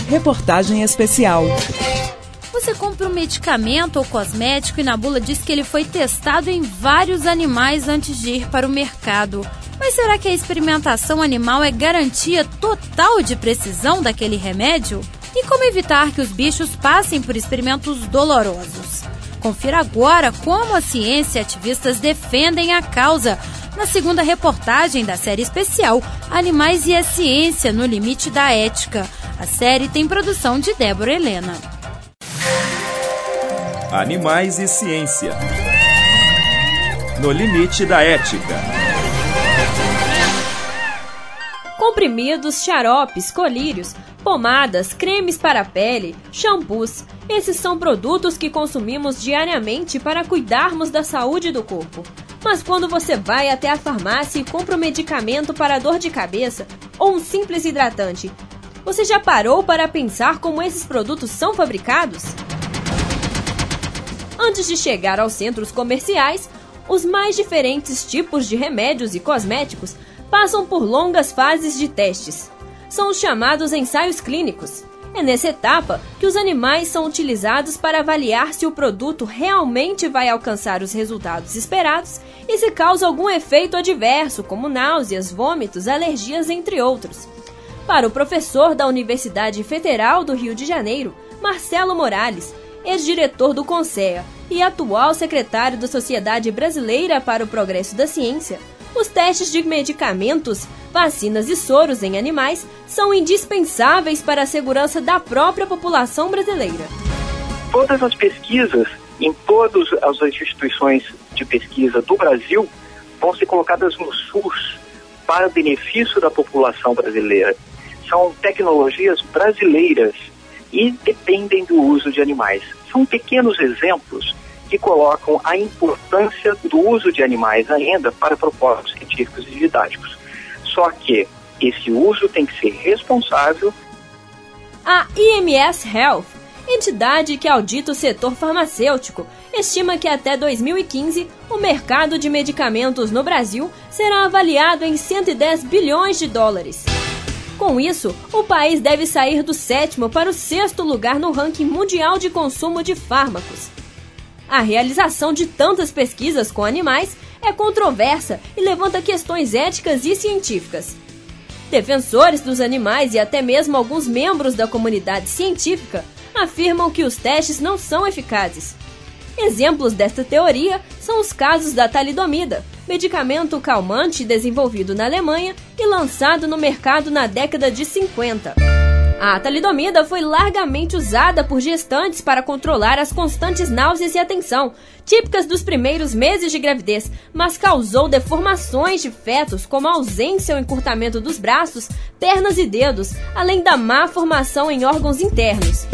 Reportagem especial. Você compra um medicamento ou cosmético e na bula diz que ele foi testado em vários animais antes de ir para o mercado. Mas será que a experimentação animal é garantia total de precisão daquele remédio? E como evitar que os bichos passem por experimentos dolorosos? Confira agora como a ciência e ativistas defendem a causa na segunda reportagem da série especial Animais e a Ciência no Limite da Ética. A série tem produção de Débora Helena. Animais e Ciência no Limite da Ética. Comprimidos, xaropes, colírios, pomadas, cremes para a pele, shampoos. Esses são produtos que consumimos diariamente para cuidarmos da saúde do corpo. Mas quando você vai até a farmácia e compra um medicamento para dor de cabeça ou um simples hidratante, você já parou para pensar como esses produtos são fabricados? Antes de chegar aos centros comerciais, os mais diferentes tipos de remédios e cosméticos passam por longas fases de testes. São os chamados ensaios clínicos. É nessa etapa que os animais são utilizados para avaliar se o produto realmente vai alcançar os resultados esperados e se causa algum efeito adverso, como náuseas, vômitos, alergias, entre outros. Para o professor da Universidade Federal do Rio de Janeiro, Marcelo Morales, ex-diretor do CONSEA e atual secretário da Sociedade Brasileira para o Progresso da Ciência, os testes de medicamentos, vacinas e soros em animais são indispensáveis para a segurança da própria população brasileira. Todas as pesquisas em todas as instituições de pesquisa do Brasil vão ser colocadas no SUS para benefício da população brasileira. São tecnologias brasileiras e dependem do uso de animais. São pequenos exemplos que colocam a importância do uso de animais ainda para propósitos científicos e didáticos. Só que esse uso tem que ser responsável. A IMS Health, entidade que audita o setor farmacêutico, estima que até 2015 o mercado de medicamentos no Brasil será avaliado em 110 bilhões de dólares. Com isso, o país deve sair do 7º para o 6º lugar no ranking mundial de consumo de fármacos. A realização de tantas pesquisas com animais é controversa e levanta questões éticas e científicas. Defensores dos animais e até mesmo alguns membros da comunidade científica afirmam que os testes não são eficazes. Exemplos desta teoria são os casos da talidomida, medicamento calmante desenvolvido na Alemanha e lançado no mercado na década de 50. A talidomida foi largamente usada por gestantes para controlar as constantes náuseas e tensão, típicas dos primeiros meses de gravidez, mas causou deformações de fetos, como a ausência ou encurtamento dos braços, pernas e dedos, além da má formação em órgãos internos.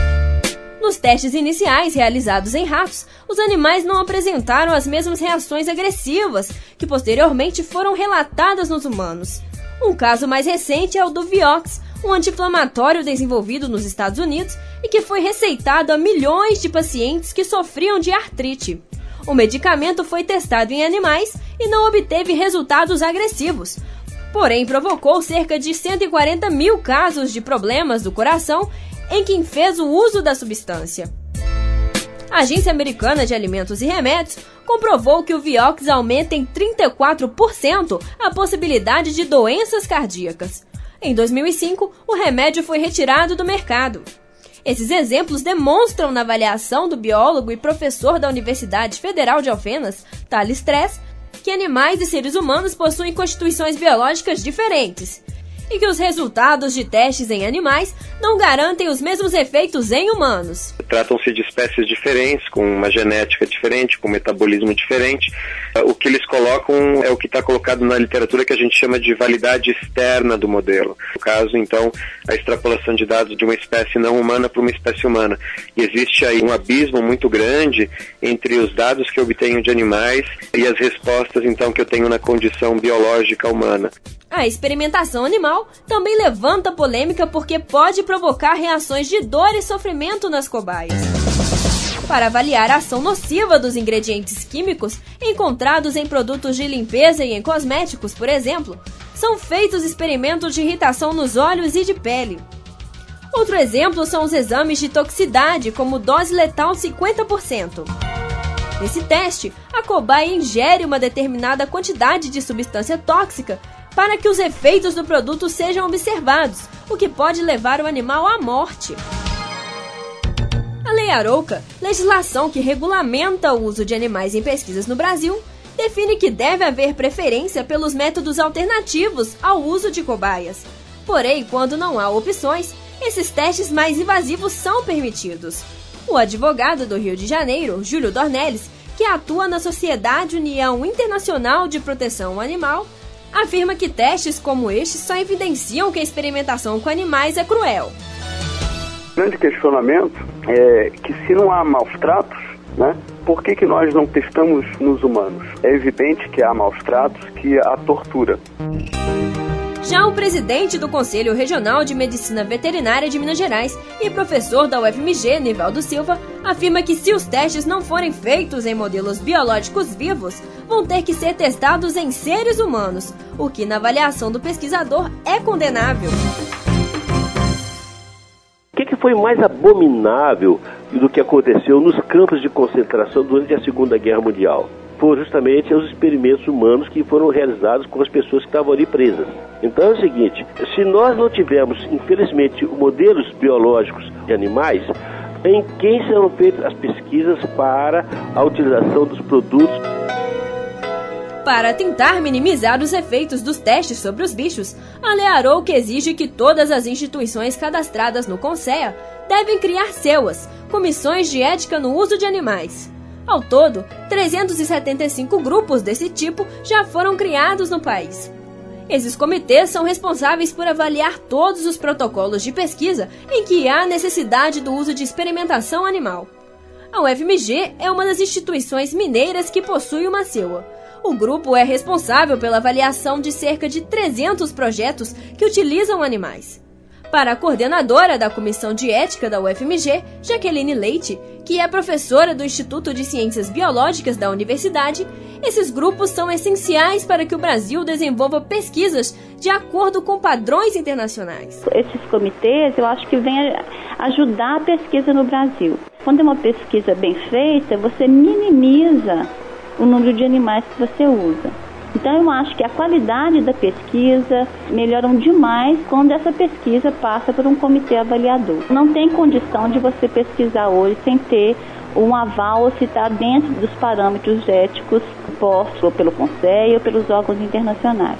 Nos testes iniciais realizados em ratos, os animais não apresentaram as mesmas reações agressivas que posteriormente foram relatadas nos humanos. Um caso mais recente é o do Vioxx, um anti-inflamatório desenvolvido nos Estados Unidos e que foi receitado a milhões de pacientes que sofriam de artrite. O medicamento foi testado em animais e não obteve resultados agressivos, porém provocou cerca de 140 mil casos de problemas do coração em quem fez o uso da substância. A Agência Americana de Alimentos e Remédios comprovou que o Vioxx aumenta em 34% a possibilidade de doenças cardíacas. Em 2005, o remédio foi retirado do mercado. Esses exemplos demonstram na avaliação do biólogo e professor da Universidade Federal de Alfenas, Thales Tress, que animais e seres humanos possuem constituições biológicas diferentes e que os resultados de testes em animais não garantem os mesmos efeitos em humanos. Tratam-se de espécies diferentes, com uma genética diferente, com um metabolismo diferente. O que eles colocam é o que está colocado na literatura que a gente chama de validade externa do modelo. No caso, então, a extrapolação de dados de uma espécie não humana para uma espécie humana. E existe aí um abismo muito grande entre os dados que eu obtenho de animais e as respostas, então, que eu tenho na condição biológica humana. A experimentação animal também levanta polêmica porque pode provocar reações de dor e sofrimento nas cobaias. Para avaliar a ação nociva dos ingredientes químicos encontrados em produtos de limpeza e em cosméticos, por exemplo, são feitos experimentos de irritação nos olhos e de pele. Outro exemplo são os exames de toxicidade, como dose letal 50%. Nesse teste, a cobaia ingere uma determinada quantidade de substância tóxica para que os efeitos do produto sejam observados, o que pode levar o animal à morte. A Lei Arouca, legislação que regulamenta o uso de animais em pesquisas no Brasil, define que deve haver preferência pelos métodos alternativos ao uso de cobaias. Porém, quando não há opções, esses testes mais invasivos são permitidos. O advogado do Rio de Janeiro, Júlio Dornelles, que atua na Sociedade União Internacional de Proteção ao Animal, afirma que testes como este só evidenciam que a experimentação com animais é cruel. O grande questionamento é que se não há maus tratos, né, por que nós não testamos nos humanos? É evidente que há maus tratos, que há tortura. Já o presidente do Conselho Regional de Medicina Veterinária de Minas Gerais e professor da UFMG, Nivaldo Silva, afirma que se os testes não forem feitos em modelos biológicos vivos, vão ter que ser testados em seres humanos, o que, na avaliação do pesquisador, é condenável. O que foi mais abominável do que aconteceu nos campos de concentração durante a Segunda Guerra Mundial? Foram justamente os experimentos humanos que foram realizados com as pessoas que estavam ali presas. Então é o seguinte, se nós não tivermos, infelizmente, modelos biológicos de animais, em quem serão feitas as pesquisas para a utilização dos produtos? Para tentar minimizar os efeitos dos testes sobre os bichos, a Lei Arouca exige que todas as instituições cadastradas no CONSEA devem criar CEUAs, Comissões de Ética no Uso de Animais. Ao todo, 375 grupos desse tipo já foram criados no país. Esses comitês são responsáveis por avaliar todos os protocolos de pesquisa em que há necessidade do uso de experimentação animal. A UFMG é uma das instituições mineiras que possui uma CEUA. O grupo é responsável pela avaliação de cerca de 300 projetos que utilizam animais. Para a coordenadora da Comissão de Ética da UFMG, Jaqueline Leite, que é professora do Instituto de Ciências Biológicas da Universidade, esses grupos são essenciais para que o Brasil desenvolva pesquisas de acordo com padrões internacionais. Esses comitês, eu acho que vêm ajudar a pesquisa no Brasil. Quando é uma pesquisa bem feita, você minimiza o número de animais que você usa. Então eu acho que a qualidade da pesquisa melhora demais quando essa pesquisa passa por um comitê avaliador. Não tem condição de você pesquisar hoje sem ter um aval ou se está dentro dos parâmetros éticos postos pelo CONSEA ou pelos órgãos internacionais.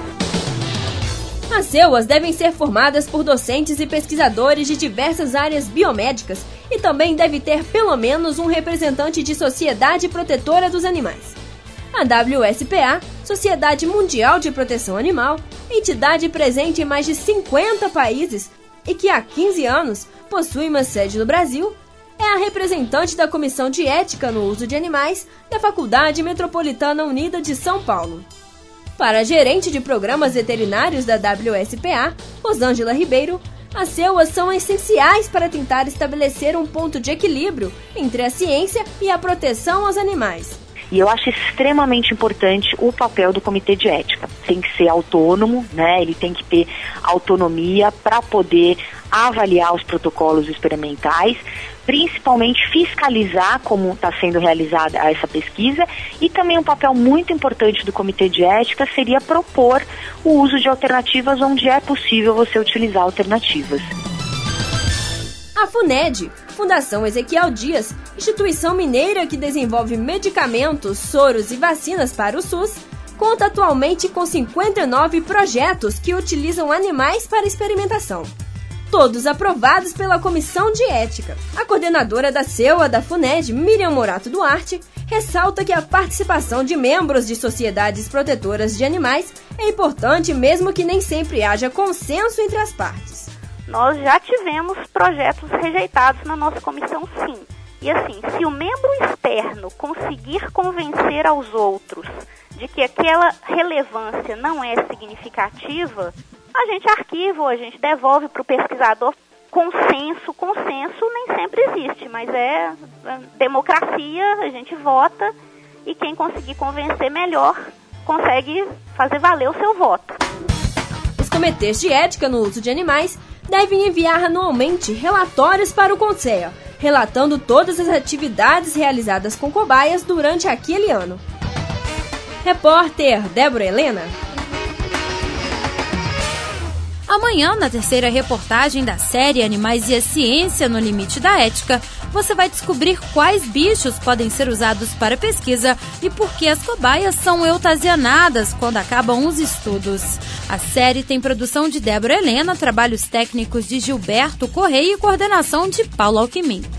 As CEUAs devem ser formadas por docentes e pesquisadores de diversas áreas biomédicas e também deve ter pelo menos um representante de Sociedade Protetora dos Animais. A WSPA, Sociedade Mundial de Proteção Animal, entidade presente em mais de 50 países e que há 15 anos possui uma sede no Brasil, é a representante da Comissão de Ética no Uso de Animais da Faculdade Metropolitana Unida de São Paulo. Para a gerente de programas veterinários da WSPA, Rosângela Ribeiro, as CEUAs são essenciais para tentar estabelecer um ponto de equilíbrio entre a ciência e a proteção aos animais. E eu acho extremamente importante o papel do Comitê de Ética. Tem que ser autônomo, né? Ele tem que ter autonomia para poder avaliar os protocolos experimentais, principalmente fiscalizar como está sendo realizada essa pesquisa, e também um papel muito importante do Comitê de Ética seria propor o uso de alternativas onde é possível você utilizar alternativas. A FUNED, Fundação Ezequiel Dias, instituição mineira que desenvolve medicamentos, soros e vacinas para o SUS, conta atualmente com 59 projetos que utilizam animais para experimentação. Todos aprovados pela Comissão de Ética. A coordenadora da CEUA da FUNED, Miriam Morato Duarte, ressalta que a participação de membros de sociedades protetoras de animais é importante mesmo que nem sempre haja consenso entre as partes. Nós já tivemos projetos rejeitados na nossa comissão, sim. E assim, se o membro externo conseguir convencer aos outros de que aquela relevância não é significativa, a gente arquiva, a gente devolve para o pesquisador. Consenso nem sempre existe, mas é democracia, a gente vota e quem conseguir convencer melhor consegue fazer valer o seu voto. Os comitês de ética no uso de animais devem enviar anualmente relatórios para o CONSEA, relatando todas as atividades realizadas com cobaias durante aquele ano. Repórter Débora Helena. Amanhã, na terceira reportagem da série Animais e a Ciência no Limite da Ética, você vai descobrir quais bichos podem ser usados para pesquisa e por que as cobaias são eutanasionadas quando acabam os estudos. A série tem produção de Débora Helena, trabalhos técnicos de Gilberto Correia e coordenação de Paulo Alquimim.